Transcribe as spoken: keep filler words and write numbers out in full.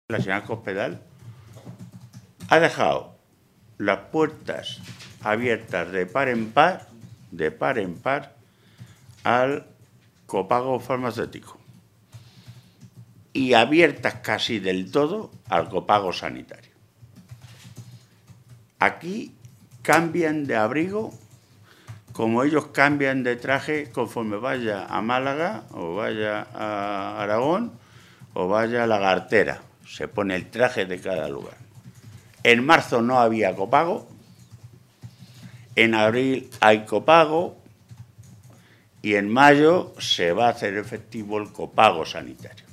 La señora Cospedal ha dejado las puertas abiertas de par en par, de par en par, al copago farmacéutico y abiertas casi del todo al copago sanitario. Aquí cambian de abrigo como ellos cambian de traje conforme vaya a Málaga o vaya a Aragón o vaya a Lagartera. Se pone el traje de cada lugar. En marzo no había copago, en abril hay copago y en mayo se va a hacer efectivo el copago sanitario.